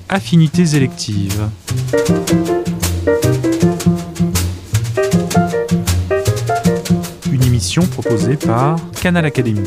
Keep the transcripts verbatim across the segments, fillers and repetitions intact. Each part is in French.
Affinités électives. Une émission proposée par Canal Académie.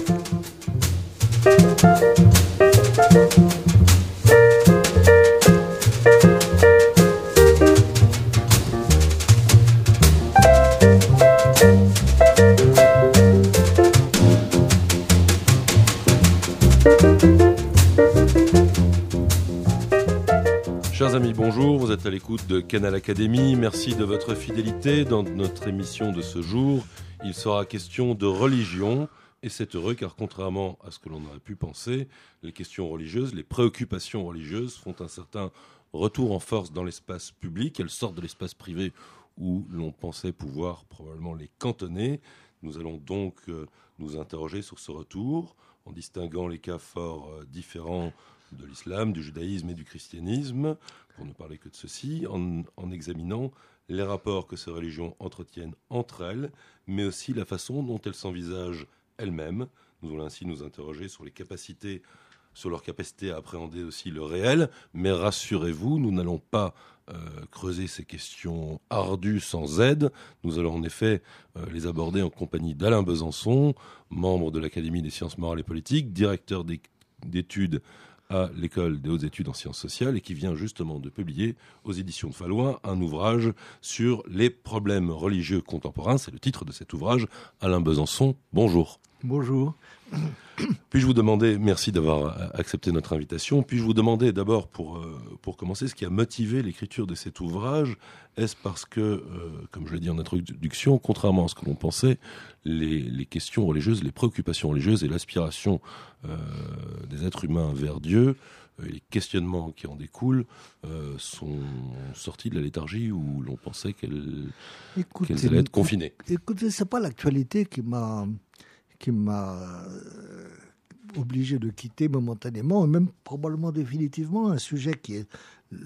Chers amis, bonjour, vous êtes à l'écoute de Canal Académie. Merci de votre fidélité. Dans notre émission de ce jour, il sera question de religion. Et c'est heureux car contrairement à ce que l'on aurait pu penser, les questions religieuses, les préoccupations religieuses font un certain retour en force dans l'espace public. Elles sortent de l'espace privé où l'on pensait pouvoir probablement les cantonner. Nous allons donc euh, nous interroger sur ce retour en distinguant les cas fort euh, différents de l'islam, du judaïsme et du christianisme, pour ne parler que de ceci, en, en examinant les rapports que ces religions entretiennent entre elles, mais aussi la façon dont elles s'envisagent elles-mêmes. Nous allons ainsi nous interroger sur les capacités, sur leur capacité à appréhender aussi le réel, mais rassurez-vous, nous n'allons pas euh, creuser ces questions ardues sans aide. Nous allons en effet euh, les aborder en compagnie d'Alain Besançon, membre de l'Académie des sciences morales et politiques, directeur d'études à l'École des hautes études en sciences sociales et qui vient justement de publier aux éditions de Fallois un ouvrage sur les problèmes religieux contemporains. C'est le titre de cet ouvrage. Alain Besançon, bonjour. Bonjour. Puis-je vous demander, merci d'avoir accepté notre invitation, puis-je vous demander d'abord pour, euh, pour commencer ce qui a motivé l'écriture de cet ouvrage. Est-ce parce que, euh, comme je l'ai dit en introduction, contrairement à ce que l'on pensait, les, les questions religieuses, les préoccupations religieuses et l'aspiration euh, des êtres humains vers Dieu, euh, les questionnements qui en découlent, euh, sont sortis de la léthargie où l'on pensait qu'elles, écoutez, qu'elles allaient être confinées? Écoutez, c'est pas l'actualité qui m'a... qui m'a euh, obligé de quitter momentanément, et même probablement définitivement, un sujet qui est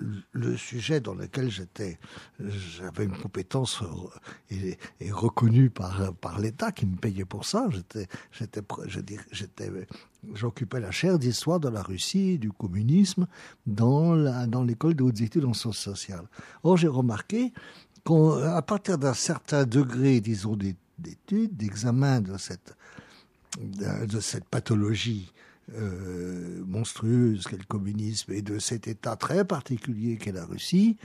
le sujet dans lequel j'étais, j'avais une compétence et, et reconnue par, par l'État qui me payait pour ça. J'étais, j'étais, je dirais, j'étais, j'occupais la chaire d'histoire de la Russie, du communisme, dans, la, dans l'école des hautes études en sciences sociales. Or, j'ai remarqué qu'à partir d'un certain degré, disons, d'études, d'examen de cette de cette pathologie euh, monstrueuse qu'est le communisme et de cet état très particulier qu'est la Russie,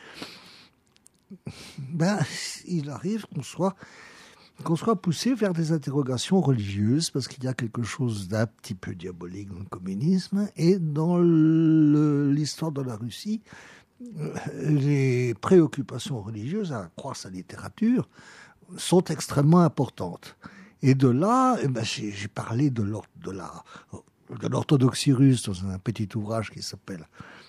ben, il arrive qu'on soit, qu'on soit poussé vers des interrogations religieuses parce qu'il y a quelque chose d'un petit peu diabolique dans le communisme et dans le, l'histoire de la Russie, les préoccupations religieuses, à croire sa littérature, sont extrêmement importantes. Et de là, eh ben, j'ai, j'ai parlé de, l'or, de, la, de l'orthodoxie russe dans un petit ouvrage qui s'appelle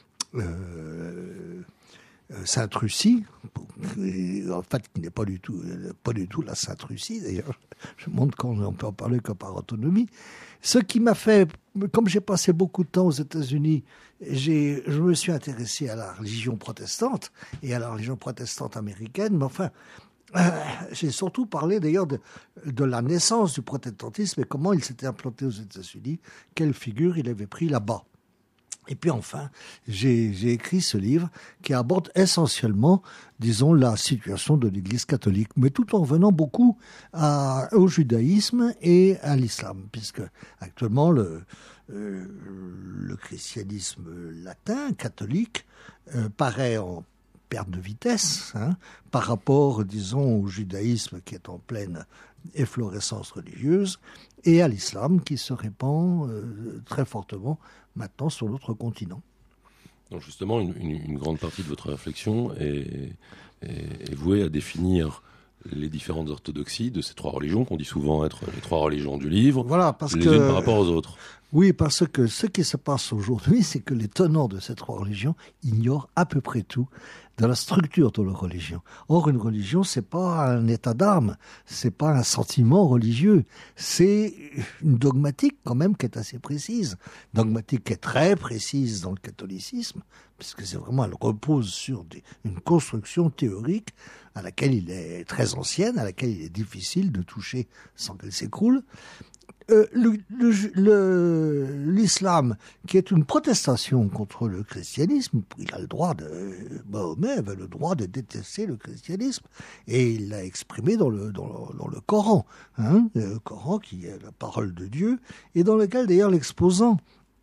euh, Sainte Russie, en fait, qui n'est pas du tout, pas du tout la Sainte Russie, d'ailleurs. Je montre qu'on peut en parler que par autonomie. Ce qui m'a fait, comme j'ai passé beaucoup de temps aux États-Unis, j'ai, je me suis intéressé à la religion protestante et à la religion protestante américaine, mais enfin, Euh, j'ai surtout parlé d'ailleurs de, de la naissance du protestantisme et comment il s'était implanté aux États-Unis, quelle figure il avait pris là-bas. Et puis enfin, j'ai, j'ai écrit ce livre qui aborde essentiellement, disons, la situation de l'Église catholique, mais tout en revenant beaucoup à, au judaïsme et à l'islam, puisque actuellement le, euh, le christianisme latin, catholique, euh, paraît en perte de vitesse hein, par rapport, disons, au judaïsme qui est en pleine efflorescence religieuse et à l'islam qui se répand euh, très fortement maintenant sur l'autre continent. Donc justement, une, une, une grande partie de votre réflexion est, est, est vouée à définir les différentes orthodoxies de ces trois religions qu'on dit souvent être les trois religions du livre, voilà, parce les que, unes par rapport aux autres. Oui, parce que ce qui se passe aujourd'hui, c'est que les tenants de ces trois religions ignorent à peu près tout de la structure de leur religion. Or, une religion, c'est pas un état d'âme, c'est pas un sentiment religieux, c'est une dogmatique quand même qui est assez précise. Dogmatique qui est très précise dans le catholicisme, puisque c'est vraiment, elle repose sur des, une construction théorique à laquelle il est très ancienne, à laquelle il est difficile de toucher sans qu'elle s'écroule. Euh, le, le, le, l'islam, qui est une protestation contre le christianisme, il a le droit de, Mahomet avait le droit de détester le christianisme, et il l'a exprimé dans le, dans le, dans le Coran, hein, le Coran qui est la parole de Dieu, et dans lequel d'ailleurs l'exposant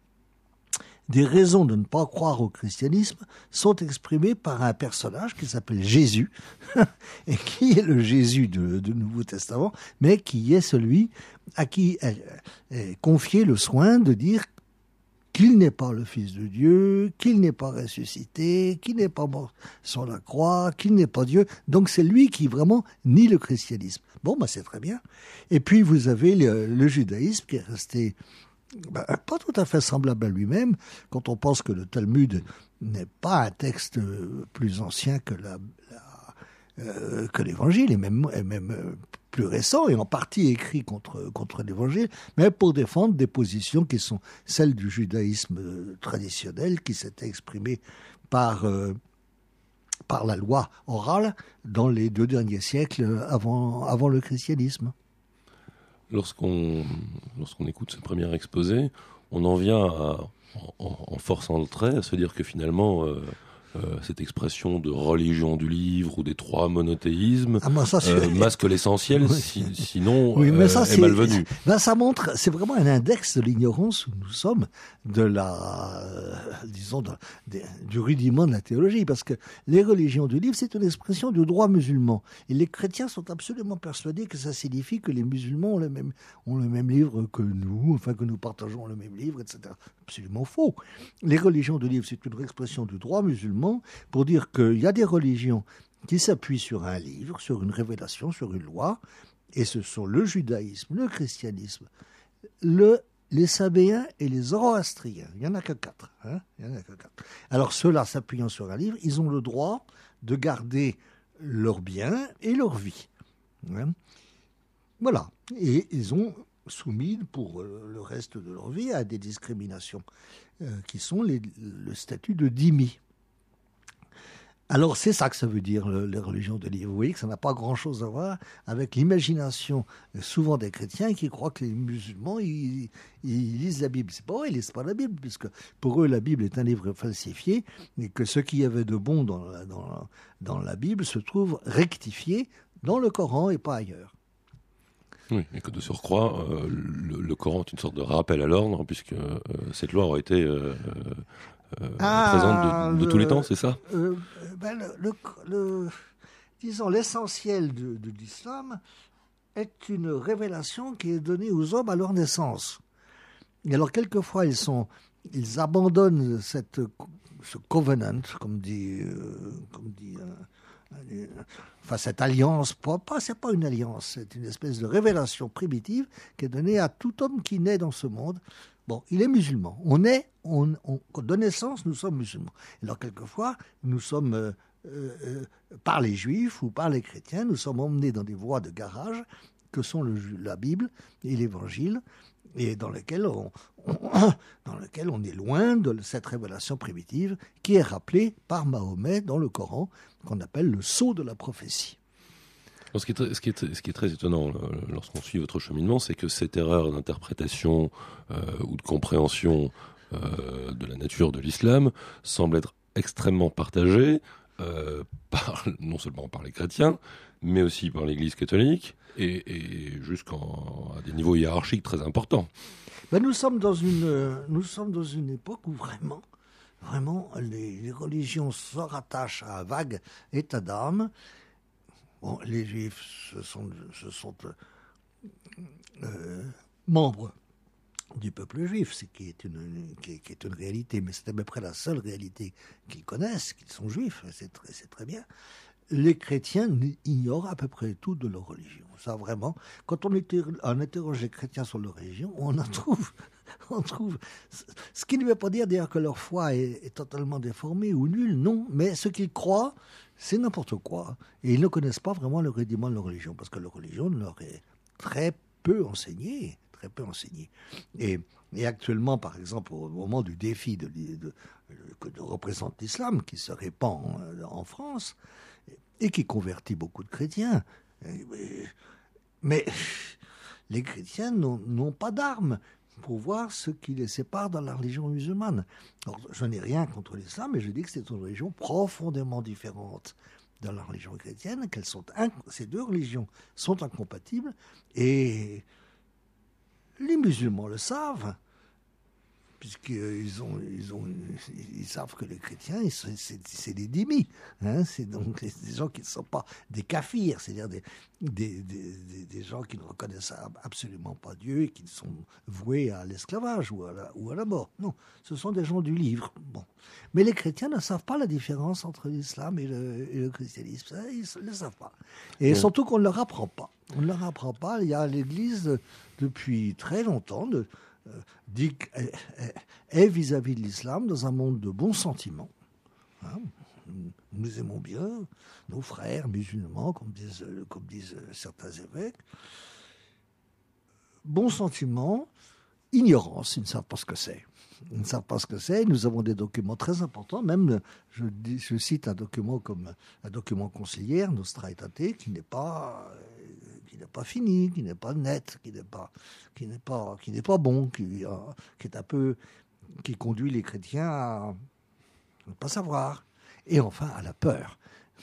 des raisons de ne pas croire au christianisme sont exprimées par un personnage qui s'appelle Jésus, et qui est le Jésus du Nouveau Testament, mais qui est celui à qui est, est confié le soin de dire qu'il n'est pas le Fils de Dieu, qu'il n'est pas ressuscité, qu'il n'est pas mort sur la croix, qu'il n'est pas Dieu. Donc c'est lui qui vraiment nie le christianisme. Bon, bah c'est très bien. Et puis vous avez le, le judaïsme qui est resté Ben, pas tout à fait semblable à lui-même, quand on pense que le Talmud n'est pas un texte plus ancien que, la, la, euh, que l'Évangile, et même, et même euh, plus récent, et en partie écrit contre, contre l'Évangile, mais pour défendre des positions qui sont celles du judaïsme traditionnel, qui s'était exprimé par, euh, par la loi orale dans les deux derniers siècles avant, avant le christianisme. Lorsqu'on, lorsqu'on écoute ce premier exposé, on en vient à, en, en forçant le trait à se dire que finalement, euh, euh, cette expression de religion du livre ou des trois monothéismes ah, moi, ça, euh, masque l'essentiel, oui. si, sinon oui, mais ça, euh, c'est, est malvenu. Ben, ça montre, c'est vraiment un index de l'ignorance où nous sommes, de la, euh, disons, de, de, du rudiment de la théologie, parce que les religions du livre, c'est une expression du droit musulman. Et les chrétiens sont absolument persuadés que ça signifie que les musulmans ont le même, ont le même livre que nous, enfin que nous partageons le même livre, et cetera. Absolument faux. Les religions du livre, c'est une expression du droit musulman pour dire qu'il y a des religions qui s'appuient sur un livre, sur une révélation, sur une loi, et ce sont le judaïsme, le christianisme, le les Sabéens et les Zoroastriens. Il n'y en a que quatre. Hein, il y en a que quatre. Alors ceux-là, s'appuyant sur un livre, ils ont le droit de garder leurs biens et leur vie. Hein. Voilà. Et ils ont soumis pour le reste de leur vie à des discriminations euh, qui sont les, le statut de dhimmi. Alors c'est ça que ça veut dire, le, les religions de livre. Vous voyez que ça n'a pas grand-chose à voir avec l'imagination souvent des chrétiens qui croient que les musulmans, ils, ils lisent la Bible. C'est pas vrai, ils lisent pas la Bible, puisque pour eux, la Bible est un livre falsifié, et que ce qu'il y avait de bon dans la, dans la, dans la Bible se trouve rectifié dans le Coran et pas ailleurs. Oui, et que de surcroît, euh, le, le Coran est une sorte de rappel à l'ordre, puisque euh, cette loi aurait été... Euh, Euh, ah, présente de, de le, tous les temps, c'est ça euh, ben le, le, le, disons, l'essentiel de, de l'islam est une révélation qui est donnée aux hommes à leur naissance. Et alors, quelquefois, ils, sont, ils abandonnent cette, ce covenant, comme dit... Euh, comme dit euh, enfin, cette alliance, pas, pas, c'est pas une alliance, c'est une espèce de révélation primitive qui est donnée à tout homme qui naît dans ce monde. Bon, il est musulman. On est, on, on, de naissance, nous sommes musulmans. Alors, quelquefois, nous sommes, euh, euh, par les juifs ou par les chrétiens, nous sommes emmenés dans des voies de garage que sont le, la Bible et l'Évangile, et dans lesquelles on, on, dans lesquelles on est loin de cette révélation primitive qui est rappelée par Mahomet dans le Coran, qu'on appelle le sceau de la prophétie. Ce qui, est très, ce, qui est, ce qui est très étonnant lorsqu'on suit votre cheminement, c'est que cette erreur d'interprétation euh, ou de compréhension euh, de la nature de l'islam semble être extrêmement partagée euh, par, non seulement par les chrétiens, mais aussi par l'Église catholique et, et jusqu'à des niveaux hiérarchiques très importants. Ben nous sommes dans une, nous sommes dans une époque où vraiment, vraiment les, les religions se rattachent à un vague état d'âme. Bon, les Juifs, ce sont, ce sont euh, membres du peuple juif, c'est qui est une, qui, qui est une réalité, mais c'est à peu près la seule réalité qu'ils connaissent, qu'ils sont juifs, c'est très, c'est très bien. Les chrétiens ignorent à peu près tout de leur religion. Ça, vraiment, quand on, était, on interroge les chrétiens sur leur religion, on en trouve, on trouve. Ce qui ne veut pas dire d'ailleurs que leur foi est, est totalement déformée ou nulle, non, mais ce qu'ils croient, c'est n'importe quoi. Et ils ne connaissent pas vraiment le rudiment de leur religion, parce que leur religion leur est très peu enseignée, très peu enseignée. Et, et actuellement, par exemple, au moment du défi de, de, que de, de représente l'islam, qui se répand en, en France, et qui convertit beaucoup de chrétiens, mais les chrétiens n'ont, n'ont pas d'armes pour voir ce qui les sépare dans la religion musulmane. Alors, je n'ai rien contre l'islam, mais je dis que c'est une religion profondément différente de la religion chrétienne, qu'elles sont inc- ces deux religions sont incompatibles, et les musulmans le savent, puisqu'ils ont, ils ont, ils savent que les chrétiens, c'est, c'est, c'est des dhimmis, hein, c'est donc des gens qui ne sont pas des kafirs, c'est-à-dire des, des, des, des, des gens qui ne reconnaissent absolument pas Dieu et qui sont voués à l'esclavage ou à la, ou à la mort. Non, ce sont des gens du livre. Bon. Mais les chrétiens ne savent pas la différence entre l'islam et le, et le christianisme. Ça, ils ne le savent pas. Et oui. Surtout qu'on ne leur apprend pas. On ne leur apprend pas. Il y a l'Église depuis très longtemps de, euh, dit qu'elle est vis-à-vis de l'islam dans un monde de bons sentiments. Hein. Nous aimons bien nos frères musulmans, comme disent, comme disent certains évêques. Bons sentiments, ignorance, ils ne savent pas ce que c'est. Ils ne savent pas ce que c'est. Nous avons des documents très importants. Même, je, je cite un document comme un document conciliaire, Nostra Aetate, qui n'est pas, qui n'est pas fini, qui n'est pas net, qui n'est pas, qui n'est pas, qui n'est pas bon, qui, euh, qui est un peu, qui conduit les chrétiens à ne pas savoir. Et enfin, à la peur.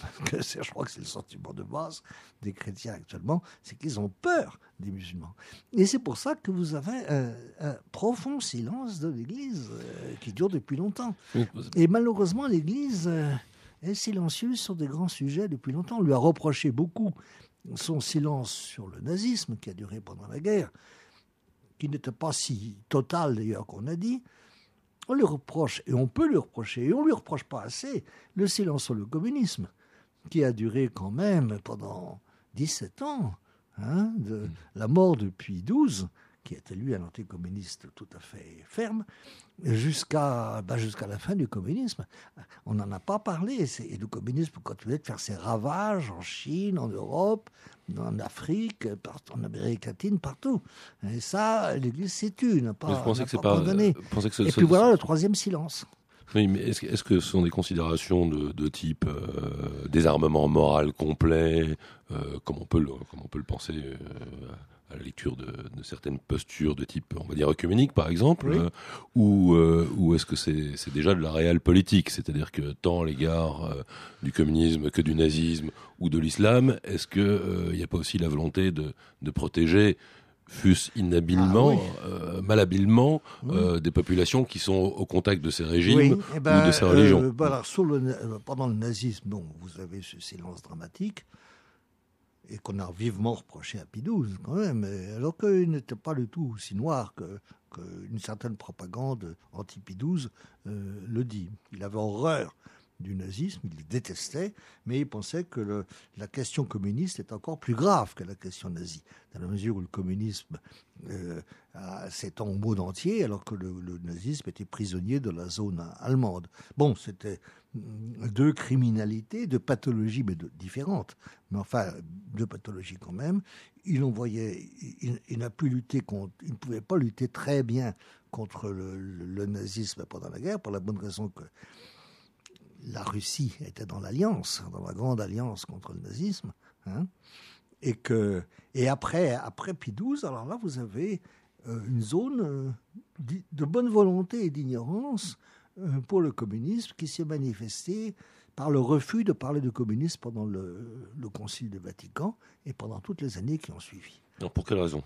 Je crois que c'est le sentiment de base des chrétiens actuellement, c'est qu'ils ont peur des musulmans. Et c'est pour ça que vous avez un, un profond silence de l'Église euh, qui dure depuis longtemps. Et malheureusement, l'Église euh, est silencieuse sur des grands sujets depuis longtemps. On lui a reproché beaucoup son silence sur le nazisme qui a duré pendant la guerre, qui n'était pas si total d'ailleurs qu'on a dit. On lui reproche, et on peut lui reprocher, et on ne lui reproche pas assez, le silence sur le communisme, qui a duré quand même pendant dix-sept ans, hein, de la mort de Pie douze, qui était lui un anticommuniste tout à fait ferme, jusqu'à, bah, jusqu'à la fin du communisme. On n'en a pas parlé, et le communisme continuait de faire ses ravages en Chine, en Europe, en Afrique, en Amérique latine, partout. Et ça, l'Église s'est tue, n'a pas, n'a pas condamné. Que ce, et ce, puis voilà le troisième silence. Oui, mais est-ce, est-ce que ce sont des considérations de, de type euh, désarmement moral complet, euh, comme on peut le, comme on peut le penser euh, à la lecture de, de certaines postures de type, on va dire, œcuménique, par exemple, oui. euh, ou, euh, ou est-ce que c'est, c'est déjà de la réelle politique, c'est-à-dire que tant à l'égard euh, du communisme que du nazisme ou de l'islam, est-ce qu'il n'y euh, a pas aussi la volonté de, de protéger fût-ce inhabilement, ah, oui. euh, malhabilement, oui. euh, des populations qui sont au contact de ces régimes oui. eh ben, ou de ces religions. Euh, ben alors, sur le, pendant le nazisme, bon, vous avez ce silence dramatique, et qu'on a vivement reproché à Pie douze, quand même, alors qu'il n'était pas du tout aussi noir que, qu'une certaine propagande anti-Pie douze euh, le dit. Il avait horreur du nazisme, il le détestait, mais il pensait que le, la question communiste est encore plus grave que la question nazie, dans la mesure où le communisme euh, s'étend au monde entier, alors que le, le nazisme était prisonnier de la zone allemande. Bon, c'était deux criminalités, deux pathologies, mais de, différentes, mais enfin, deux pathologies quand même. Il en voyait, il, il n'a pu lutter contre, il ne pouvait pas lutter très bien contre le, le, le nazisme pendant la guerre, pour la bonne raison que la Russie était dans l'alliance, dans la grande alliance contre le nazisme, hein, et que et après après Pie douze, alors là vous avez euh, une zone euh, de bonne volonté et d'ignorance euh, pour le communisme qui s'est manifestée par le refus de parler de communisme pendant le, le Concile du Vatican et pendant toutes les années qui ont suivi. Alors pour quelle raison ?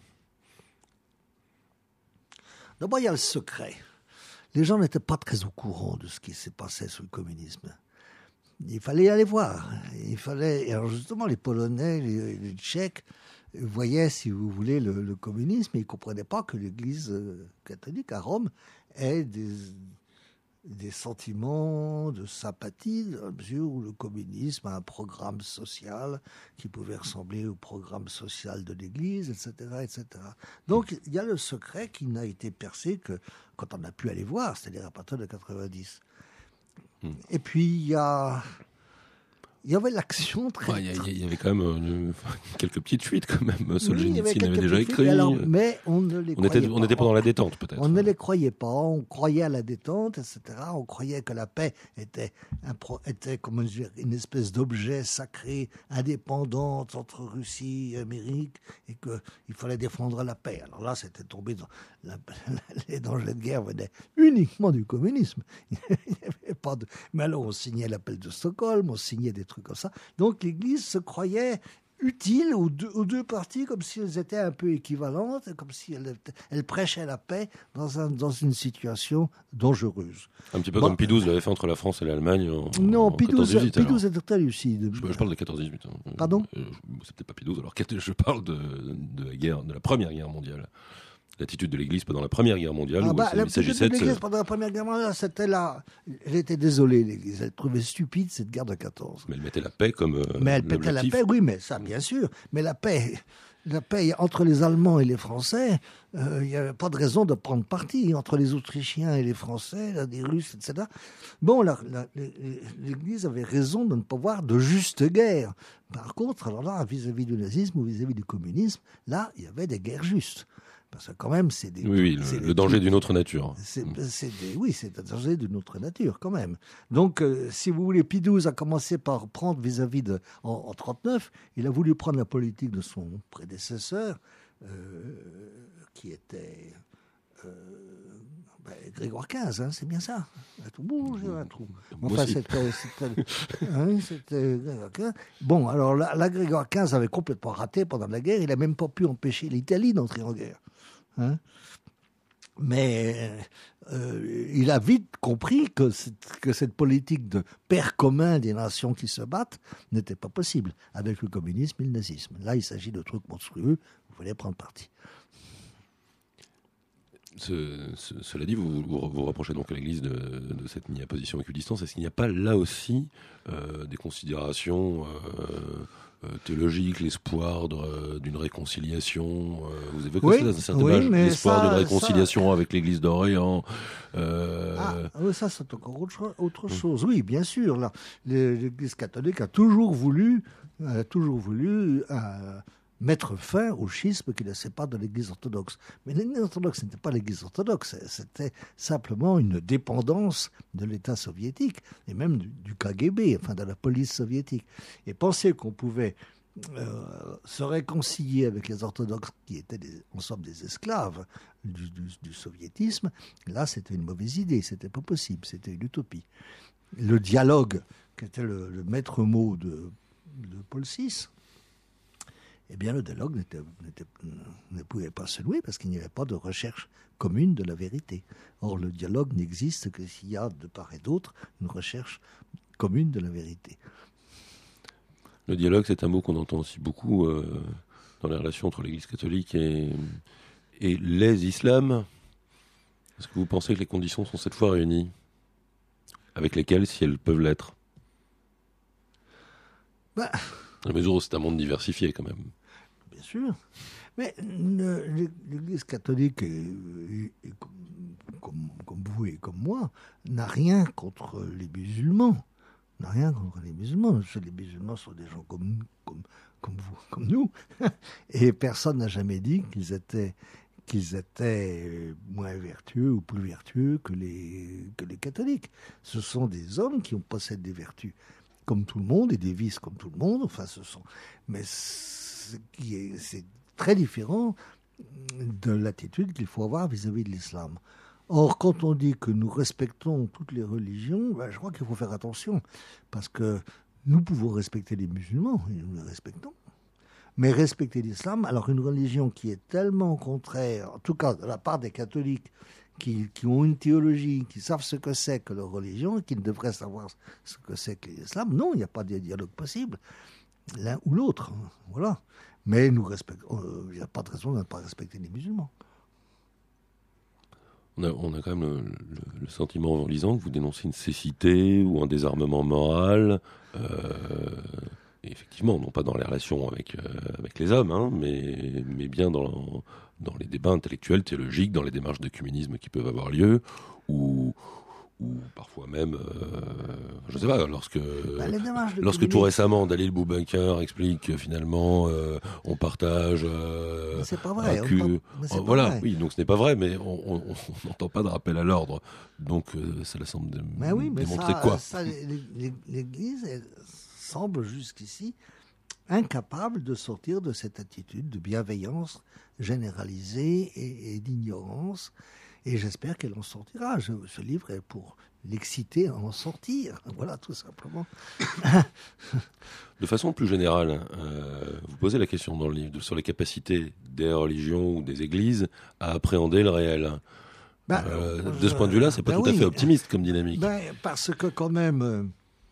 D'abord, il y a le secret. Les gens n'étaient pas très au courant de ce qui s'est passé sous le communisme. Il fallait aller voir. Il fallait, et alors justement, les Polonais, les, les Tchèques voyaient, si vous voulez, le, le communisme, et ils ne comprenaient pas que l'Église catholique à Rome ait des, des sentiments de sympathie, dans la mesure où le communisme a un programme social qui pouvait ressembler au programme social de l'Église, et cetera, et cetera. Donc, il y a le secret qui n'a été percé que quand on a pu aller voir, c'est-à-dire à partir de quatre-vingt-dix. Mmh. Et puis, il y a... Il y avait l'action très... Ouais, il, y a, il y avait quand même euh, quelques petites fuites quand même. Solzhenitsyn oui, avait, avait déjà écrit. Fuites, alors, mais on ne les on croyait était, pas. On était pendant la détente peut-être. On ne les croyait pas. On croyait à la détente, et cetera. On croyait que la paix était, un pro, était comment dire, une espèce d'objet sacré, indépendante entre Russie et Amérique, et qu'il fallait défendre la paix. Alors là, c'était tombé dans... La, les dangers de guerre venaient uniquement du communisme. Il n'y avait pas de... Mais alors, on signait l'appel de Stockholm, on signait des trucs comme ça. Donc, l'Église se croyait utile aux deux, aux deux parties, comme si elles étaient un peu équivalentes, comme si elles, elles prêchaient la paix dans, un, dans une situation dangereuse. Un petit peu bon, comme Pie douze l'avait fait entre la France et l'Allemagne en, non, en Pie douze était très lucide. Je, je parle de quatorze dix-huit. Hein. Pardon euh, C'est peut-être pas Pie douze, alors je parle de, de la guerre, de la Première Guerre mondiale. L'attitude de l'Église pendant la Première Guerre mondiale. Ah bah, où l'attitude de l'Église de... pendant la Première Guerre mondiale, c'était là. Elle était désolée, l'Église. Elle trouvait stupide cette guerre de quatorze. Mais elle mettait la paix comme. Euh, mais elle mettait la paix, oui, mais ça, bien sûr. Mais la paix, la paix entre les Allemands et les Français, il euh, n'y avait pas de raison de prendre parti. Entre les Autrichiens et les Français, là, les Russes, et cetera. Bon, la, la, l'Église avait raison de ne pas voir de juste guerre. Par contre, alors là, vis-à-vis du nazisme ou vis-à-vis du communisme, là, il y avait des guerres justes. Parce que quand même, c'est des... Oui, oui, le, le danger d'une autre nature. C'est, c'est des, oui, c'est un danger d'une autre nature, quand même. Donc, euh, si vous voulez, Pie douze a commencé par prendre vis-à-vis de... En, en trente-neuf, il a voulu prendre la politique de son prédécesseur, euh, qui était... Euh, ben, Grégoire quinze, hein, c'est bien ça. Un trou bouge, un trou. Enfin, c'était, c'était, hein, c'était Grégoire quinze. Bon, alors là, là, Grégoire quinze avait complètement raté pendant la guerre. Il n'a même pas pu empêcher l'Italie d'entrer en guerre. Hein, mais euh, il a vite compris que cette, que cette politique de père commun des nations qui se battent n'était pas possible avec le communisme et le nazisme. Là, il s'agit de trucs monstrueux. Vous voulez prendre parti. Ce, ce, cela dit, vous, vous, vous reprochez donc à l'Église de, de cette mise à position équidistance. Est-ce qu'il n'y a pas là aussi euh, des considérations euh, euh, théologiques, l'espoir de, d'une réconciliation euh, Vous évoquez oui, ça dans un certain oui, âge, l'espoir ça, d'une réconciliation ça... avec l'Église d'Orient. Euh... Ah, ça, c'est encore autre, autre chose. Oui, bien sûr. Là, l'Église catholique a toujours voulu, a toujours voulu. Euh, mettre fin au schisme qui le sépare de l'Église orthodoxe. Mais l'Église orthodoxe n'était pas l'Église orthodoxe, c'était simplement une dépendance de l'État soviétique, et même du, du K G B, enfin de la police soviétique. Et penser qu'on pouvait euh, se réconcilier avec les orthodoxes qui étaient des, en somme des esclaves du, du, du soviétisme, là c'était une mauvaise idée, c'était pas possible, c'était une utopie. Le dialogue, qui était le, le maître mot de, de Paul six, eh bien, le dialogue n'était, n'était, ne pouvait pas se nouer parce qu'il n'y avait pas de recherche commune de la vérité. Or, le dialogue n'existe que s'il y a, de part et d'autre, une recherche commune de la vérité. Le dialogue, c'est un mot qu'on entend aussi beaucoup euh, dans les relations entre l'Église catholique et, et les islams. Est-ce que vous pensez que les conditions sont cette fois réunies, avec lesquelles, si elles peuvent l'être? Bah... À mesure où c'est un monde diversifié, quand même. Bien sûr. Mais le, l'Église catholique, est, est, comme, comme vous et comme moi, n'a rien contre les musulmans. N'a rien contre les musulmans. Les musulmans sont des gens comme, comme, comme vous, comme nous. Et personne n'a jamais dit qu'ils étaient, qu'ils étaient moins vertueux ou plus vertueux que les, que les catholiques. Ce sont des hommes qui ont possèdent des vertus comme tout le monde, et des vices comme tout le monde, enfin ce sont... Mais c'est, c'est très différent de l'attitude qu'il faut avoir vis-à-vis de l'islam. Or, quand on dit que nous respectons toutes les religions, ben, je crois qu'il faut faire attention, parce que nous pouvons respecter les musulmans, et nous les respectons. Mais respecter l'islam, alors une religion qui est tellement contraire, en tout cas de la part des catholiques, Qui, qui ont une théologie, qui savent ce que c'est que leur religion, qui devraient savoir ce que c'est que l'islam. Non, il n'y a pas de dialogue possible, l'un ou l'autre. Voilà. Mais nous respectons. Il n'y a pas de raison de ne pas respecter les musulmans. On a, on a quand même le, le, le sentiment en lisant que vous dénoncez une cécité ou un désarmement moral. Euh, et effectivement, non pas dans les relations avec, euh, avec les hommes, hein, mais, mais bien dans... dans les débats intellectuels, théologiques, dans les démarches d'œcuménisme qui peuvent avoir lieu, où, ou parfois même, euh, je ne sais pas, lorsque, Bah, les démarches de lorsque tout Koudelnik- récemment, Dalil Boubacar explique que finalement, euh, on partage... Euh, Mais c'est pas vrai. un on cul- parle- mais c'est euh, pas voilà, vrai. oui, donc ce n'est pas vrai, mais on on- on n'entend pas de rappel à l'ordre. Donc euh, cela semble dé- Mais oui, mais démontrer ça, quoi ça, l'É- l'É- l'Église elle, semble jusqu'ici incapable de sortir de cette attitude de bienveillance généralisée et, et d'ignorance. Et j'espère qu'elle en sortira. Je- ce livre est pour l'exciter à en sortir. Voilà, tout simplement. De façon plus générale, euh, vous posez la question dans le livre de- sur les capacités des religions ou des églises à appréhender le réel. Ben, Euh, euh, de ce point de vue-là, c'est pas ben tout à oui. fait optimiste comme dynamique. Ben, parce que quand même, euh,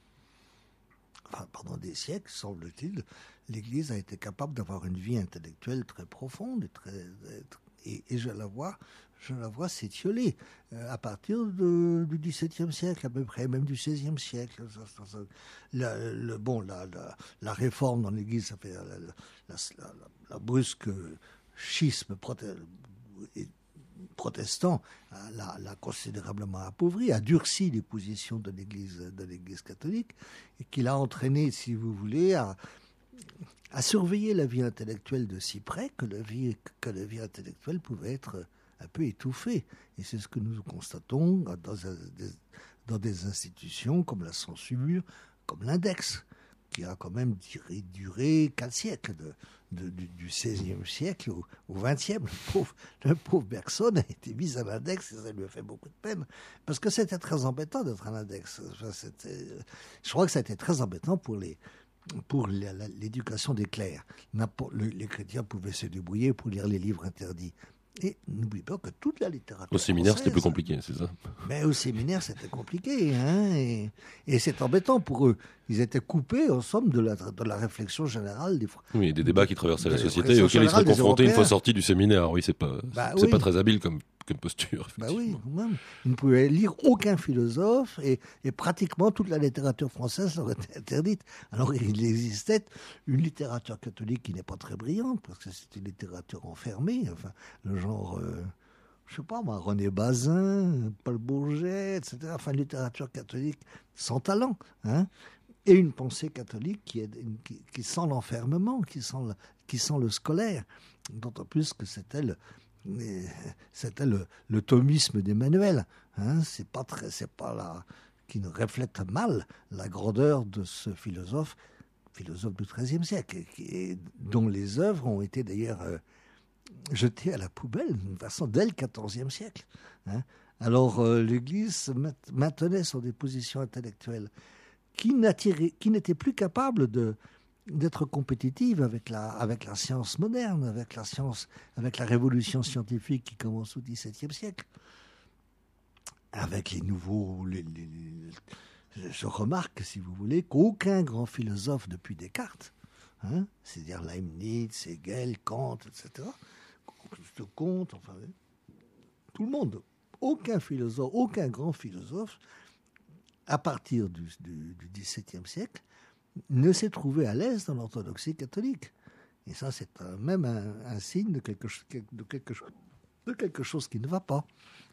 enfin, pendant des siècles, semble-t-il, l'Église a été capable d'avoir une vie intellectuelle très profonde et, très, et, et je la vois, je la vois s'étioler euh, à partir de, du XVIIe siècle à peu près, même du seizième siècle. Ça, ça, ça, la, le, bon, la, la, la réforme dans l'Église, ça fait la, la, la, la, la brusque schisme proté- et, protestant l'a, l'a considérablement appauvri, a durci les positions de l'Église, de l'Église catholique, et qui l'a entraîné, si vous voulez, à, à surveiller la vie intellectuelle de si près que la vie, que la vie intellectuelle pouvait être un peu étouffée. Et c'est ce que nous constatons dans des, dans des institutions comme la censure, comme l'index, qui a quand même duré, duré quatre siècles, de, de, du, du seizième siècle au, au vingtième. Le pauvre, le pauvre Bergson a été mis à l'index et ça lui a fait beaucoup de peine. Parce que c'était très embêtant d'être à l'index. Enfin, c'était, je crois que ça a été très embêtant pour, les, pour la, la, l'éducation des clercs. Le, les chrétiens pouvaient se débrouiller pour lire les livres interdits. Et n'oubliez pas que toute la littérature Au séminaire, française, c'était plus compliqué, c'est ça? Mais au séminaire, c'était compliqué. Hein, et, et c'est embêtant pour eux. Ils étaient coupés, en somme, de la, de la réflexion générale des Français. Oui, des débats qui traversaient de la la société et réflexion auxquels ils seraient générale des confrontés une fois Européens. sortis du séminaire. Oui, c'est pas, Bah c'est oui. pas très habile comme, comme posture. Bah oui, effectivement. quand même. Ils ne pouvaient lire aucun philosophe et, et pratiquement toute la littérature française leur était interdite. Alors il existait une littérature catholique qui n'est pas très brillante parce que c'est une littérature enfermée, enfin le genre, euh, je sais pas moi, René Bazin, Paul Bourget, et cetera. Enfin une littérature catholique sans talent, hein. Et une pensée catholique qui, est, qui, qui sent l'enfermement, qui sent le, qui sent le scolaire, d'autant plus que c'était le C'était le, le thomisme d'Emmanuel. Hein, c'est pas très, c'est pas la, qui ne reflète mal la grandeur de ce philosophe, philosophe du XIIIe siècle, qui, et, dont les œuvres ont été d'ailleurs euh, jetées à la poubelle d'une façon dès le quatorzième siècle. Hein. Alors euh, l'Église maintenait sur des positions intellectuelles qui, qui n'étaient plus capables de d'être compétitive avec la, avec la science moderne, avec la science, avec la révolution scientifique qui commence au XVIIe siècle, avec les nouveaux, les, les, les, je remarque, si vous voulez, qu'aucun grand philosophe depuis Descartes, hein, c'est-à-dire Leibniz, Hegel, Kant, et cetera, Auguste Comte, enfin, tout le monde, aucun philosophe, aucun grand philosophe, à partir du, du, du XVIIe siècle, ne s'est trouvé à l'aise dans l'orthodoxie catholique. Et ça, c'est un, même un, un signe de quelque, de, quelque chose, de quelque chose qui ne va pas.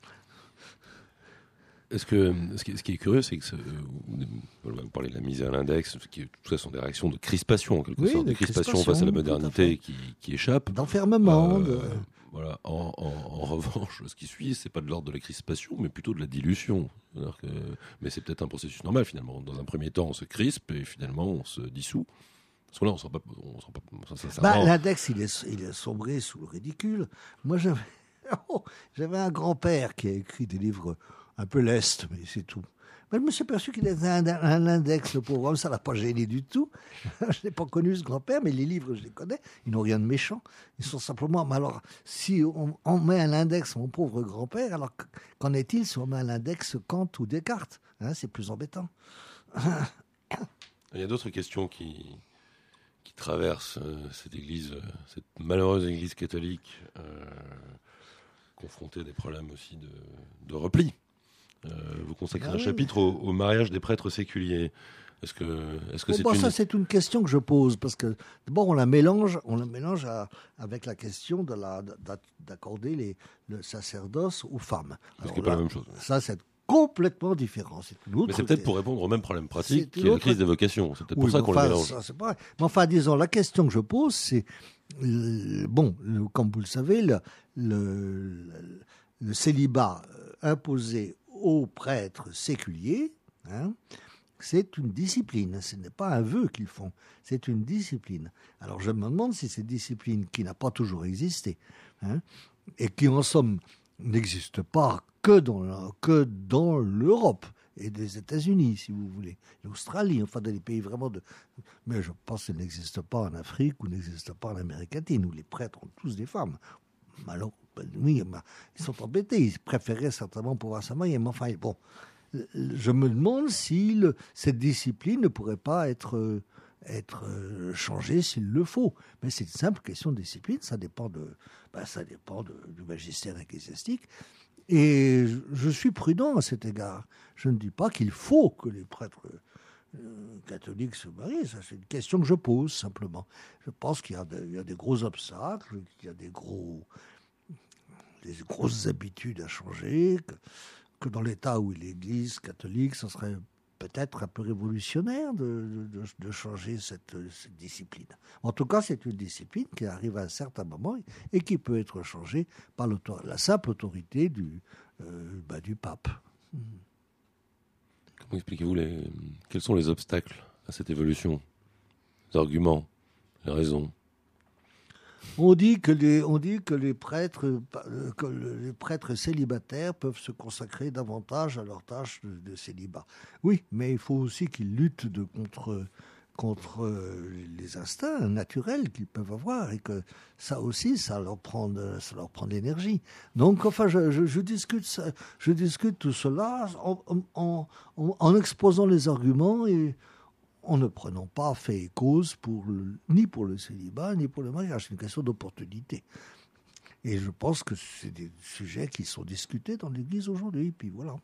Est-ce que ce qui, ce qui est curieux, c'est que ce, vous parlez de la mise à l'index, qui, tout ça sont des réactions de crispation en quelque oui, sorte, de crispation, crispation face à la modernité à qui, qui échappe, d'enfermement. Euh, de... Voilà. En, en, en revanche, ce qui suit, c'est pas de l'ordre de la crispation, mais plutôt de la dilution. Que, mais c'est peut-être un processus normal finalement. Dans un premier temps, on se crispe et finalement, on se dissout. Parce que là, on sent pas. On sent pas ça, ça, bah, l'index, il est, il est sombré sous le ridicule. Moi, j'avais, oh, j'avais un grand-père qui a écrit des livres un peu lestes, mais c'est tout. Mais je me suis aperçu qu'il était un, un index, le pauvre homme, ça ne l'a pas gêné du tout. Je n'ai pas connu ce grand-père, mais les livres, je les connais, ils n'ont rien de méchant. Ils sont simplement... Mais alors, si on, on met à l'index mon pauvre grand-père, alors qu'en est-il si on met à l'index Kant ou Descartes, hein, c'est plus embêtant. Il y a d'autres questions qui, qui traversent euh, cette église, euh, cette malheureuse église catholique, euh, confrontée à des problèmes aussi de, de repli. Euh, vous consacrez ah un oui. chapitre au, au mariage des prêtres séculiers. Est-ce que, est-ce que bon, c'est bon, une... Ça, c'est une question que je pose, parce que d'abord, on la mélange, on la mélange à, avec la question de la, d'accorder les, le sacerdoce aux femmes. Ce qui n'est pas la même chose. Ça, c'est complètement différent. C'est une autre Mais c'est peut-être pour répondre au même problème pratique, qui est la autre... crise des vocations. C'est peut-être oui, pour ça qu'on enfin, les mélange. Ça, c'est pas vrai. Mais enfin, disons, la question que je pose, c'est, euh, bon, le, comme vous le savez, le, le, le, le célibat imposé aux prêtres séculiers, hein, c'est une discipline. Ce n'est pas un vœu qu'ils font, c'est une discipline. Alors je me demande si cette discipline qui n'a pas toujours existé, hein, et qui en somme n'existe pas que dans, que dans l'Europe et des États-Unis, si vous voulez, l'Australie, enfin dans les pays vraiment de... Mais je pense qu'elle n'existe pas en Afrique ou n'existe pas en Amérique latine, où les prêtres ont tous des femmes. Alors, ben, oui, ben, ils sont embêtés, ils préféraient certainement pouvoir se marier, mais enfin, bon, je me demande si le, cette discipline ne pourrait pas être... Euh, être euh, changé s'il le faut. Mais c'est une simple question de discipline, ça dépend, de, ben, ça dépend de, du magistère ecclésiastique. Et je, je suis prudent à cet égard. Je ne dis pas qu'il faut que les prêtres euh, catholiques se marient, ça c'est une question que je pose simplement. Je pense qu'il y a, de, il y a des gros obstacles, qu'il y a des, gros, des grosses habitudes à changer, que, que dans l'état où est l'Église catholique, ça serait peut-être un peu révolutionnaire de, de, de changer cette, cette discipline. En tout cas, c'est une discipline qui arrive à un certain moment et qui peut être changée par la simple autorité du, euh, bah, du pape. Comment expliquez-vous les... quels sont les obstacles à cette évolution? Les arguments, les raisons? On dit que les, on dit que les prêtres, que les prêtres célibataires peuvent se consacrer davantage à leur tâche de, de célibat. Oui, mais il faut aussi qu'ils luttent de, contre, contre les instincts naturels qu'ils peuvent avoir et que ça aussi, ça leur prend de, ça leur prend de l'énergie. Donc, enfin, je, je, je discute, ça, je discute tout cela en, en, en, en exposant les arguments et en ne prenant pas fait et cause pour le, ni pour le célibat, ni pour le mariage. C'est une question d'opportunité. Et je pense que c'est des sujets qui sont discutés dans l'Église aujourd'hui. Puis voilà.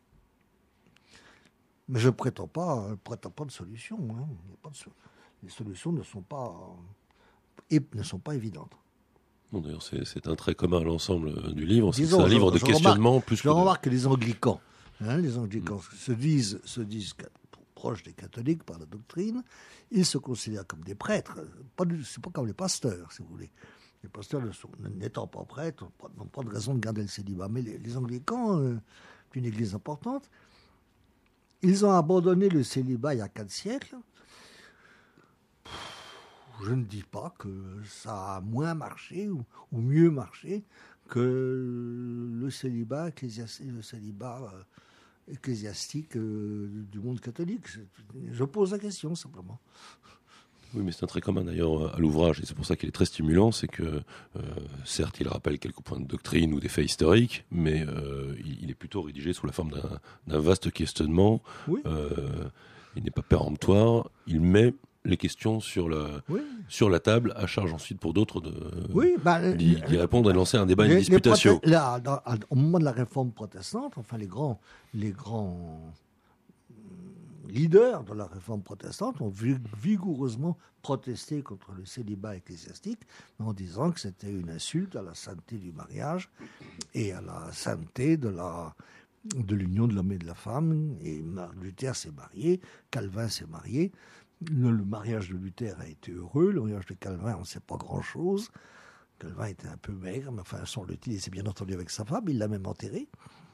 Mais je ne prétends pas, je prétends pas de solution. Hein. Il y a pas de, les solutions ne sont pas, et ne sont pas évidentes. Bon, d'ailleurs, c'est, c'est un trait commun à l'ensemble du livre. Disons, c'est un je, livre de je questionnement remarque, plus je que... Je remarque que les anglicans, hein, les anglicans mmh. se disent... Se disent proches des catholiques par la doctrine, ils se considèrent comme des prêtres. Pas du, c'est pas comme les pasteurs, si vous voulez. Les pasteurs, ne sont, n'étant pas prêtres, n'ont pas de raison de garder le célibat. Mais les, les anglicans, euh, une église importante, ils ont abandonné le célibat il y a quatre siècles. Je ne dis pas que ça a moins marché ou, ou mieux marché que le célibat ecclésiastique, le célibat... Euh, ecclésiastique euh, du monde catholique. Je pose la question, simplement. Oui, mais c'est un trait commun, d'ailleurs, à l'ouvrage, et c'est pour ça qu'il est très stimulant, c'est que, euh, certes, il rappelle quelques points de doctrine ou des faits historiques, mais euh, il, il est plutôt rédigé sous la forme d'un, d'un vaste questionnement. Oui. Euh, il n'est pas péremptoire, il met les questions sur la, oui. sur la table, à charge ensuite pour d'autres de, oui, bah, d'y, d'y répondre et lancer un débat, les, une disputation. Proté- là, dans, au moment de la réforme protestante, enfin les grands, les grands leaders de la réforme protestante ont vigoureusement protesté contre le célibat ecclésiastique en disant que c'était une insulte à la sainteté du mariage et à la sainteté de la... de l'union de l'homme et de la femme. Et Luther s'est marié, Calvin s'est marié. Le, le mariage de Luther a été heureux, le mariage de Calvin, on ne sait pas grand-chose. Calvin était un peu maigre, mais enfin, semble-t-il, il s'est bien entendu avec sa femme, il l'a même enterré.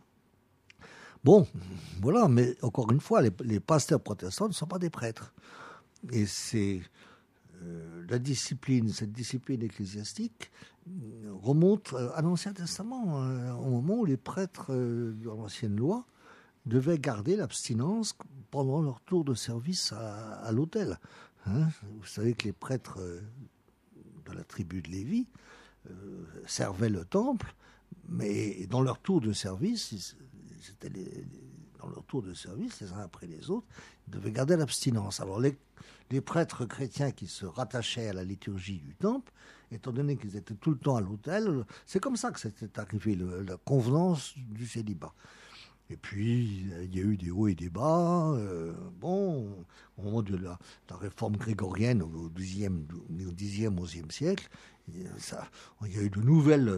Bon, voilà, mais encore une fois, les, les pasteurs protestants ne sont pas des prêtres. Et c'est euh, la discipline, cette discipline ecclésiastique euh, remonte euh, à l'Ancien Testament, euh, au moment où les prêtres euh, de l'Ancienne Loi devaient garder l'abstinence pendant leur tour de service à, à l'autel. Hein, vous savez que les prêtres euh, de la tribu de Lévi euh, servaient le temple, mais dans leur tour de service, ils, c'était les, les, dans leur tour de service, les uns après les autres, ils devaient garder l'abstinence. Alors les, les prêtres chrétiens qui se rattachaient à la liturgie du temple, étant donné qu'ils étaient tout le temps à l'autel, c'est comme ça que c'était arrivé, le, la convenance du célibat. Et puis, il y a eu des hauts et des bas. Euh, bon, au moment de la, de la réforme grégorienne au dixième, au dixième, onzième siècle, ça, il y a eu de nouvelles,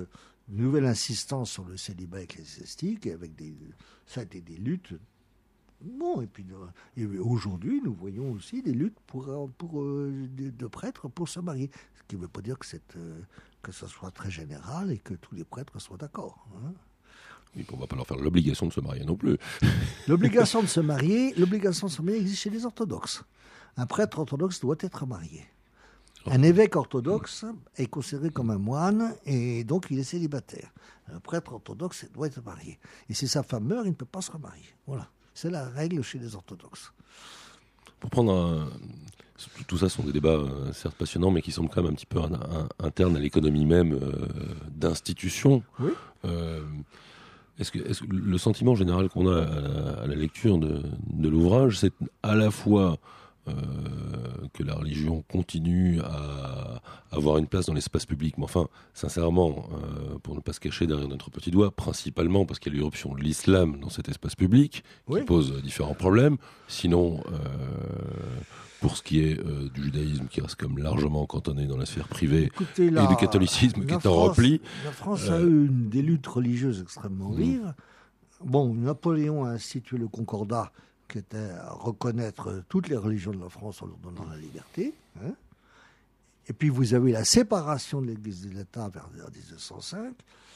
nouvelle insistance sur le célibat ecclésiastique, et avec des, ça a été des luttes. Bon, et puis et aujourd'hui, nous voyons aussi des luttes pour, pour, euh, de, de prêtres pour se marier. Ce qui ne veut pas dire que, cette, euh, que ce soit très général et que tous les prêtres soient d'accord. Hein. Oui, on ne va pas leur faire l'obligation de se marier non plus. L'obligation de se marier, l'obligation de se marier existe chez les orthodoxes. Un prêtre orthodoxe doit être marié. Un évêque orthodoxe est considéré comme un moine et donc il est célibataire. Un prêtre orthodoxe doit être marié. Et si sa femme meurt, il ne peut pas se remarier. Voilà. C'est la règle chez les orthodoxes. Pour prendre un... Tout ça sont des débats euh, certes passionnants, mais qui semblent quand même un petit peu un, un, internes à l'économie même euh, d'institutions. Oui. Euh, est-ce que, est-ce que le sentiment général qu'on a à la, à la lecture de, de l'ouvrage, c'est à la fois euh, que la religion continue à avoir une place dans l'espace public, mais enfin, sincèrement, euh, pour ne pas se cacher derrière notre petit doigt, principalement parce qu'il y a l'irruption de l'islam dans cet espace public, Oui. qui pose différents problèmes. Sinon, euh, pour ce qui est euh, du judaïsme, qui reste comme largement cantonné dans la sphère privée, Écoutez, la, et du catholicisme qui est en France, repli. La France euh, a eu une, des luttes religieuses extrêmement Mmh. vives. Bon, Napoléon a institué le Concordat, qui était à reconnaître toutes les religions de la France en leur donnant la liberté. Hein. Et puis vous avez la séparation de l'Église et de l'État vers dix-neuf cent cinq,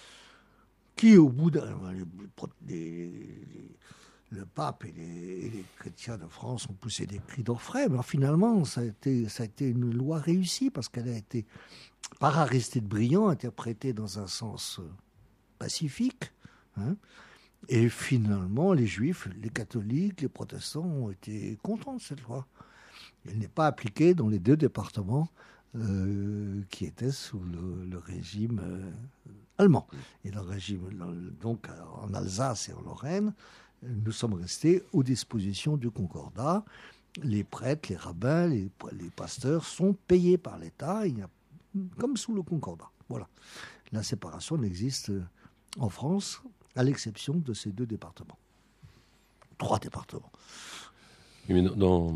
qui au bout d'un... Les, les, les, le pape et les, et les chrétiens de France ont poussé des cris d'orfraie. Mais alors, finalement, ça a, été, ça a été une loi réussie parce qu'elle a été, par Aristide Briand, interprétée dans un sens euh, pacifique. Hein. Et finalement, les juifs, les catholiques, les protestants ont été contents de cette loi. Elle n'est pas appliquée dans les deux départements euh, qui étaient sous le, le régime euh, allemand. Et le régime, donc en Alsace et en Lorraine, nous sommes restés aux dispositions du Concordat. Les prêtres, les rabbins, les, les pasteurs sont payés par l'État, il y a, comme sous le Concordat. Voilà. La séparation n'existe en France, à l'exception de ces deux départements. Trois départements. Mais dans,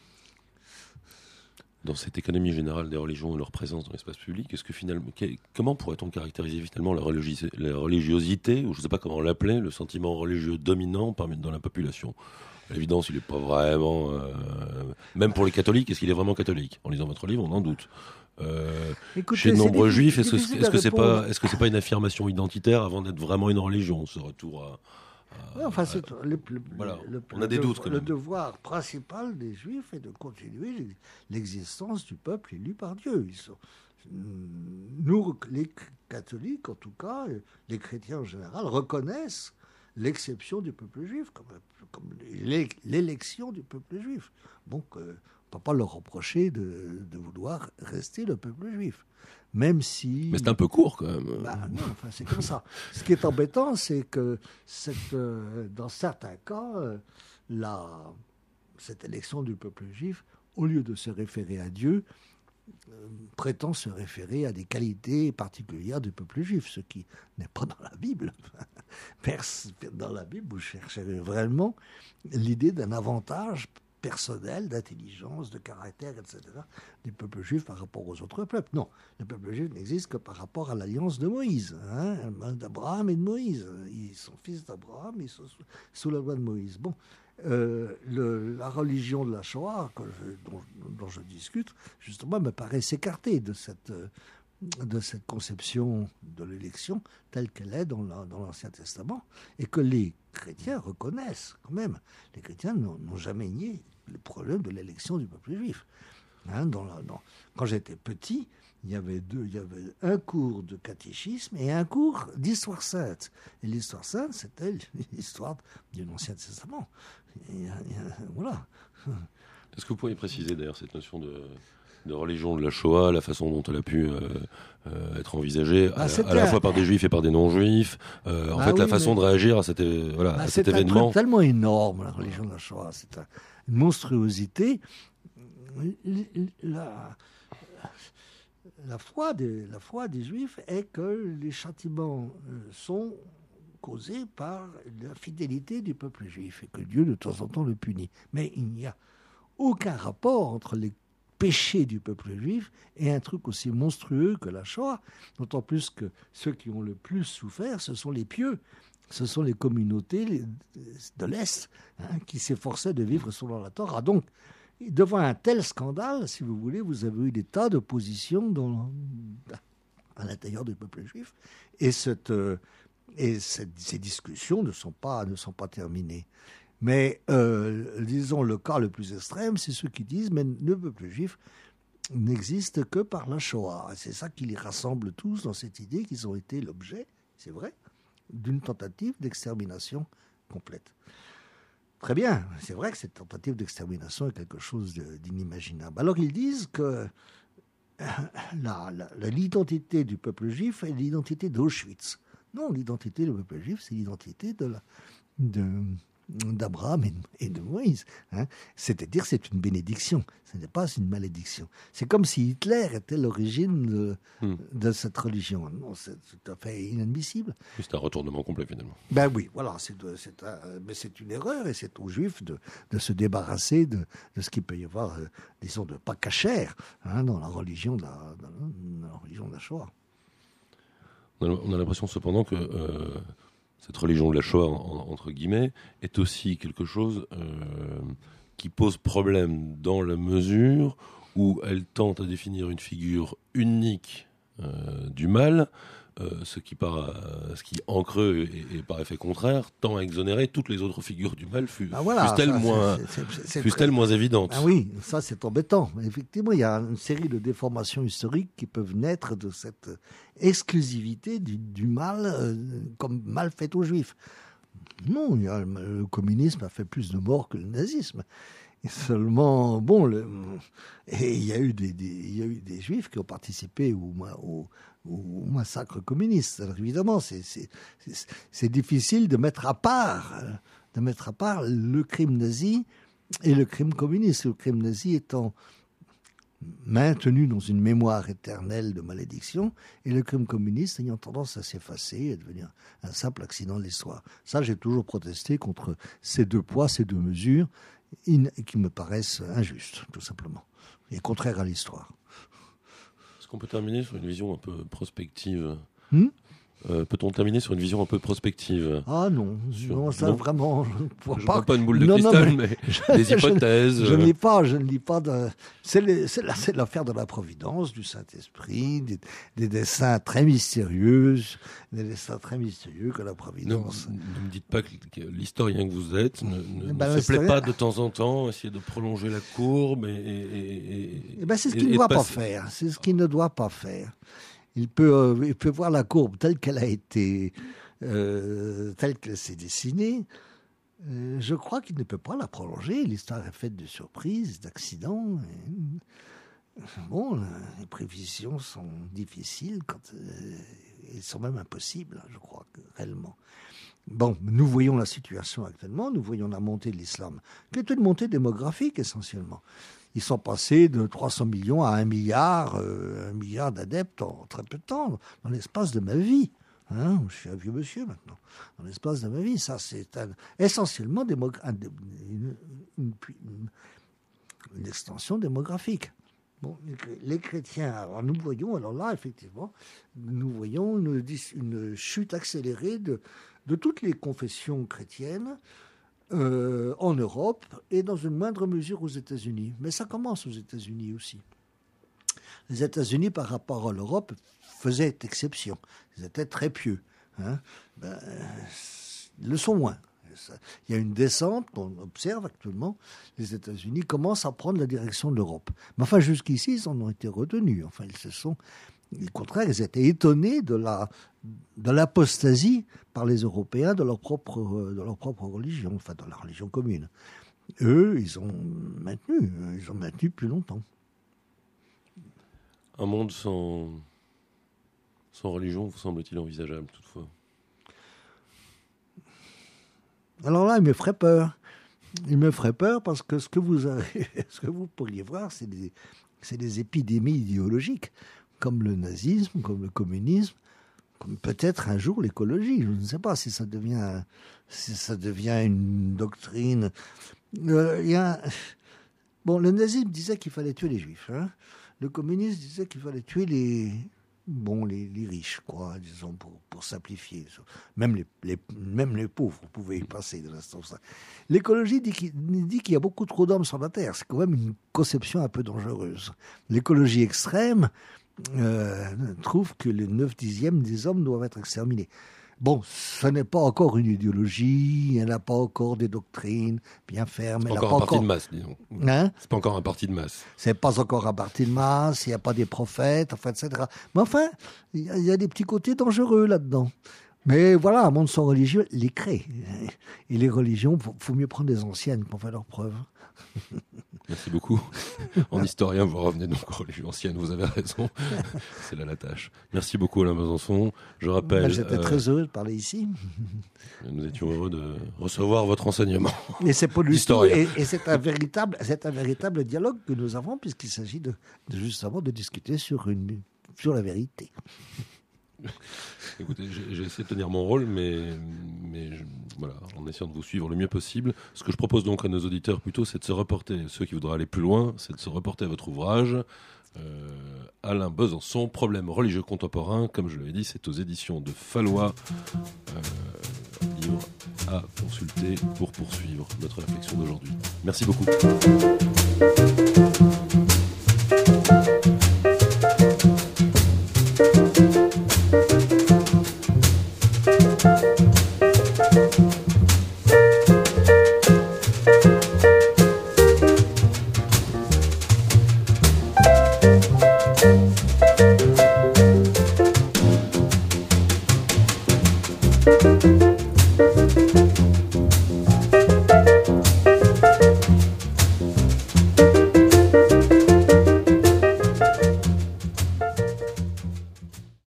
dans cette économie générale des religions et leur présence dans l'espace public, est-ce que finalement, comment pourrait-on caractériser finalement la, religio- la religiosité, ou je ne sais pas comment l'appeler, le sentiment religieux dominant parmi, dans la population ? À l'évidence, il n'est pas vraiment... Euh, même pour les catholiques, est-ce qu'il est vraiment catholique ? En lisant votre livre, on en doute. Euh, Écoutez, chez de nombreux difficile, juifs, est-ce que, est-ce que c'est répondre. pas, est-ce que c'est pas une affirmation identitaire avant d'être vraiment une religion, ce retour à... à Oui, enfin, c'est le, le, voilà, le, on a des le, doutes quand le même. devoir principal des Juifs est de continuer l'existence du peuple élu par Dieu. Ils sont, nous, les catholiques, en tout cas, les chrétiens en général, reconnaissent l'exception du peuple juif, comme, comme l'élection du peuple juif. Donc, euh, on ne peut pas leur reprocher de, de vouloir rester le peuple juif. Même si... Mais c'est un peu court, quand même. Bah, non, enfin, c'est comme ça. Ce qui est embêtant, c'est que cette, euh, dans certains cas, euh, la, cette élection du peuple juif, au lieu de se référer à Dieu, euh, prétend se référer à des qualités particulières du peuple juif, ce qui n'est pas dans la Bible. Dans la Bible, vous chercherez vraiment l'idée d'un avantage personnel, d'intelligence, de caractère, et cetera, du peuple juif par rapport aux autres peuples. Non, le peuple juif n'existe que par rapport à l'alliance de Moïse, hein, d'Abraham et de Moïse. Ils sont fils d'Abraham, ils sont sous, sous la loi de Moïse. Bon, euh, le, la religion de la Shoah, que je, dont, dont je discute, justement, me paraît s'écarter de cette, de cette conception de l'élection telle qu'elle est dans, la, dans l'Ancien Testament, et que les chrétiens reconnaissent quand même. Les chrétiens n'ont, n'ont jamais nié le problème de l'élection du peuple juif. Hein, dans la, dans, quand j'étais petit, il y avait deux, il y avait un cours de catéchisme et un cours d'histoire sainte. Et l'histoire sainte, c'était l'histoire de l'Ancien Testament. Et, et, voilà. Est-ce que vous pourriez préciser d'ailleurs cette notion de, de religion de la Shoah, la façon dont elle a pu euh, euh, être envisagée, bah, à, à la fois par des juifs et par des non-juifs, euh, en bah fait oui, la façon mais... de réagir à, cette, voilà, bah, à cet événement. C'est un truc tellement énorme, la religion de la Shoah, c'est un, une monstruosité. La, la, foi des, la foi des juifs est que les châtiments sont causés par la fidélité du peuple juif et que Dieu de temps en temps le punit. Mais il n'y a aucun rapport entre les péché du peuple juif est un truc aussi monstrueux que la Shoah, d'autant plus que ceux qui ont le plus souffert, ce sont les pieux, ce sont les communautés de l'Est hein, qui s'efforçaient de vivre selon la Torah. Donc, devant un tel scandale, si vous voulez, vous avez eu des tas de positions dans, à l'intérieur du peuple juif, et, cette, euh, et cette, ces discussions ne sont pas, ne sont pas terminées. Mais, euh, disons, le cas le plus extrême, c'est ceux qui disent, mais le peuple juif n'existe que par la Shoah. Et c'est ça qui les rassemble tous dans cette idée qu'ils ont été l'objet, c'est vrai, d'une tentative d'extermination complète. Très bien, c'est vrai que cette tentative d'extermination est quelque chose de, d'inimaginable. Alors ils disent que la, la, l'identité du peuple juif est l'identité d'Auschwitz. Non, l'identité du peuple juif, c'est l'identité de la, de, d'Abraham et de Moïse. Hein. C'est-à-dire c'est une bénédiction, ce n'est pas une malédiction. C'est comme si Hitler était l'origine de, hmm. de cette religion. Non, c'est tout à fait inadmissible. C'est un retournement complet finalement. Ben oui, voilà, c'est, de, c'est, un, mais c'est une erreur et c'est aux Juifs de, de se débarrasser de, de ce qu'il peut y avoir, euh, disons, de pas cachère hein, dans la religion de la, dans la religion de la Shoah. On a l'impression cependant que euh, cette religion de la Shoah, en, entre guillemets, est aussi quelque chose euh, qui pose problème dans la mesure où elle tente à définir une figure unique euh, du mal, euh, ce qui par, euh, ce qui en creux et, et par effet contraire tend à exonérer toutes les autres figures du mal, fût, ah voilà, fussent-elles ça, moins, c'est, c'est, c'est, c'est fussent-elles très... moins évidentes. Ah oui, ça c'est embêtant. Effectivement, il y a une série de déformations historiques qui peuvent naître de cette exclusivité du, du mal euh, comme mal fait aux Juifs. Non, il y a, le communisme a fait plus de morts que le nazisme. Et seulement, bon, le, et il y a eu des, des, il y a eu des Juifs qui ont participé au, au, au massacre communiste. Alors évidemment, c'est, c'est, c'est, c'est difficile de mettre à part, de mettre à part le crime nazi et le crime communiste. Le crime nazi étant maintenu dans une mémoire éternelle de malédiction, et le crime communiste ayant tendance à s'effacer et à devenir un simple accident de l'histoire. Ça, j'ai toujours protesté contre ces deux poids, ces deux mesures, in, qui me paraissent injustes, tout simplement, et contraires à l'histoire. Est-ce qu'on peut terminer sur une vision un peu prospective hmm Euh, peut-on terminer sur une vision un peu prospective ? Ah non, sur... non ça non. Vraiment, je ne vois je pas. vois pas une boule de non, cristal, non, mais, mais je, des hypothèses. Je, je ne lis pas, je ne lis pas. De... C'est, les, c'est, la, c'est l'affaire de la Providence, du Saint-Esprit, des, des dessins très mystérieux, des dessins très mystérieux que la Providence. Ne, ne me dites pas que, que l'historien que vous êtes ne, ne, ben, ne se plaît pas de temps en temps, essayer de prolonger la courbe et. et, et, et ben c'est ce qu'il ne doit pas faire. C'est ce qu'il ne doit pas faire. Il peut, euh, il peut voir la courbe telle qu'elle a été, euh, telle qu'elle s'est dessinée. Euh, je crois qu'il ne peut pas la prolonger. L'histoire est faite de surprises, d'accidents. Et... Bon, les prévisions sont difficiles, quand, euh, elles sont même impossibles, je crois, réellement. Bon, nous voyons la situation actuellement, nous voyons la montée de l'islam, qui est une montée démographique essentiellement. Ils sont passés de trois cents millions à un milliard, euh, un milliard d'adeptes en très peu de temps, dans l'espace de ma vie. Hein, je suis un vieux monsieur maintenant. Dans l'espace de ma vie, ça c'est un, essentiellement démogra- un, une, une, une, une extension démographique. Bon, les chrétiens, alors nous voyons, alors là, effectivement, nous voyons une, une chute accélérée de, de toutes les confessions chrétiennes euh, en Europe et dans une moindre mesure aux États-Unis. Mais ça commence aux États-Unis aussi. Les États-Unis, par rapport à l'Europe, faisaient exception. Ils étaient très pieux. Hein. Ben, ils le sont moins. Il y a une descente qu'on observe actuellement. Les États-Unis commencent à prendre la direction de l'Europe. Mais enfin, jusqu'ici, ils en ont été retenus. Enfin, ils se sont... Au contraire, ils étaient étonnés de, la, de l'apostasie par les Européens de leur, propre, de leur propre religion, enfin, de la religion commune. Eux, ils ont maintenu. Ils ont maintenu plus longtemps. Un monde sans, sans religion vous semble-t-il envisageable, toutefois ? Alors là, il me ferait peur. Il me ferait peur parce que ce que vous avez, ce que vous pourriez voir, c'est des, c'est des épidémies idéologiques, comme le nazisme, comme le communisme, comme peut-être un jour l'écologie. Je ne sais pas si ça devient, si ça devient une doctrine. Euh, il y a, Bon, le nazisme disait qu'il fallait tuer les juifs. Hein. Le communisme disait qu'il fallait tuer les, bon, les, les riches, quoi, disons, pour, pour simplifier. Même les, les, même les pauvres pouvaient y passer de l'instant ça. L'écologie dit qu'il, dit qu'il y a beaucoup trop d'hommes sur la Terre. C'est quand même une conception un peu dangereuse. L'écologie extrême euh, trouve que les neuf dixièmes des hommes doivent être exterminés. Bon, ce n'est pas encore une idéologie, elle n'a pas encore des doctrines bien fermes. C'est pas elle encore pas un parti encore... de masse, disons. Hein? C'est pas encore un parti de masse. C'est pas encore un parti de masse, il n'y a pas des prophètes, enfin, et cetera. Mais enfin, il y, y a des petits côtés dangereux là-dedans. Mais voilà, un monde sans religion, les crée. Et les religions, il faut mieux prendre des anciennes pour faire leurs preuves. Merci beaucoup. En historien, vous revenez donc aux religions anciennes, vous avez raison. C'est là la tâche. Merci beaucoup Alain Besançon. Je rappelle... J'étais euh, très heureux de parler ici. Nous étions heureux de recevoir votre enseignement. Et c'est pas du tout, et, et c'est un véritable, c'est un véritable dialogue que nous avons, puisqu'il s'agit de, de justement de discuter sur, une, sur la vérité. Écoutez, j'ai, j'ai essayé de tenir mon rôle, mais, mais je, voilà, en essayant de vous suivre le mieux possible. Ce que je propose donc à nos auditeurs plutôt, c'est de se reporter, ceux qui voudraient aller plus loin, c'est de se reporter à votre ouvrage, euh, Alain Besançon, Problèmes religieux contemporains. Comme je l'avais dit, c'est aux éditions de Fallois. Euh, livre à consulter pour poursuivre notre réflexion d'aujourd'hui. Merci beaucoup.